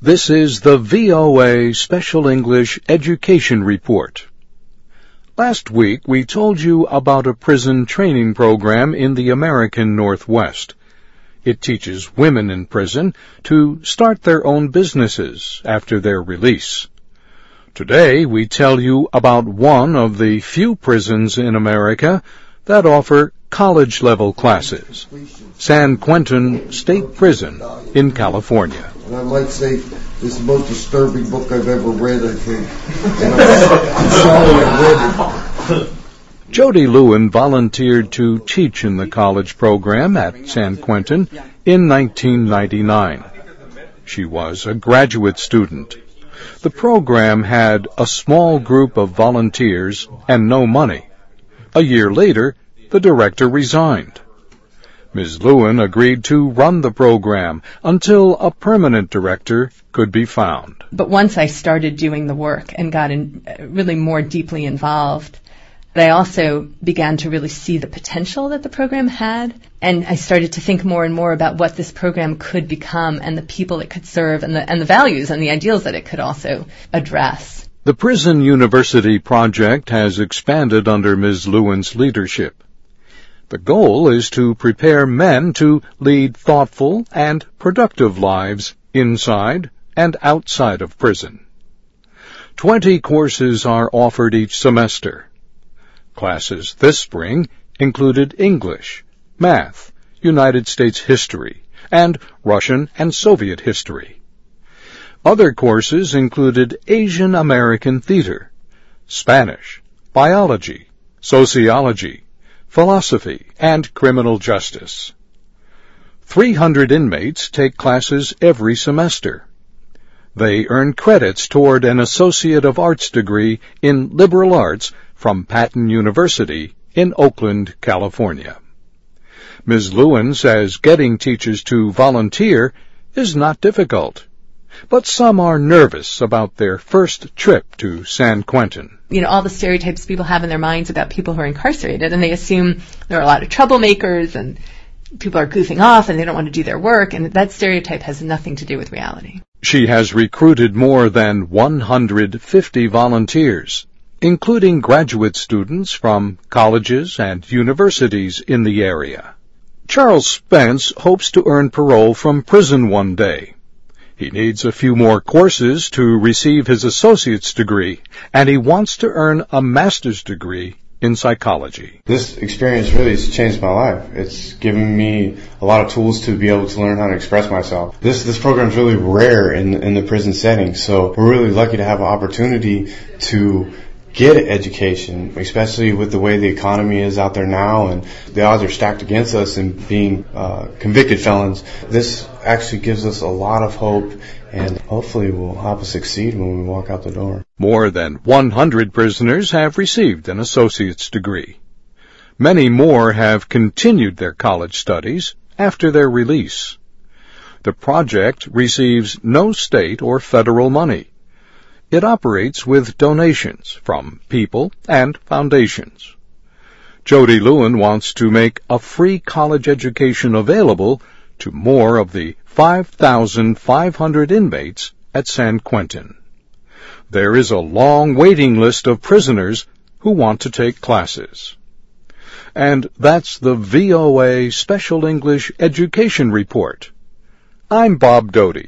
This is the VOA Special English Education Report. Last week we told you about a prison training program in the American Northwest. It teaches women in prison to start their own businesses after their release. Today we tell you about one of the few prisons in America that offer college-level classes, San Quentin State Prison in California. And I might say this is the most disturbing book I've ever read, I think. And I'm sorry I read it. Jody Lewin volunteered to teach in the college program at San Quentin in 1999. She was a graduate student. The program had a small group of volunteers and no money. A year later, the director resigned. Ms. Lewin agreed to run the program until a permanent director could be found. But once I started doing the work and got really more deeply involved, I also began to really see the potential that the program had, and I started to think more and more about what this program could become and the people it could serve and the values and the ideals that it could also address. The Prison University project has expanded under Ms. Lewin's leadership. The goal is to prepare men to lead thoughtful and productive lives inside and outside of prison. 20 courses are offered each semester. Classes this spring included English, math, United States history, and Russian and Soviet history. Other courses included Asian American theater, Spanish, biology, sociology, philosophy, and criminal justice. 300 inmates take classes every semester. They earn credits toward an Associate of Arts degree in liberal arts from Patton University in Oakland, California. Ms. Lewin says getting teachers to volunteer is not difficult, but some are nervous about their first trip to San Quentin. All the stereotypes people have in their minds about people who are incarcerated, and they assume there are a lot of troublemakers and people are goofing off and they don't want to do their work, and that stereotype has nothing to do with reality. She has recruited more than 150 volunteers, including graduate students from colleges and universities in the area. Charles Spence hopes to earn parole from prison one day. He needs a few more courses to receive his associate's degree, and he wants to earn a master's degree in psychology. This experience really has changed my life. It's given me a lot of tools to be able to learn how to express myself. This program is really rare in the prison setting, so we're really lucky to have an opportunity to get an education, especially with the way the economy is out there now and the odds are stacked against us and being convicted felons. This actually gives us a lot of hope and hopefully will help us succeed when we walk out the door. More than 100 prisoners have received an associate's degree. Many more have continued their college studies after their release. The project receives no state or federal money. It operates with donations from people and foundations. Jody Lewin wants to make a free college education available to more of the 5,500 inmates at San Quentin. There is a long waiting list of prisoners who want to take classes. And that's the VOA Special English Education Report. I'm Bob Doty.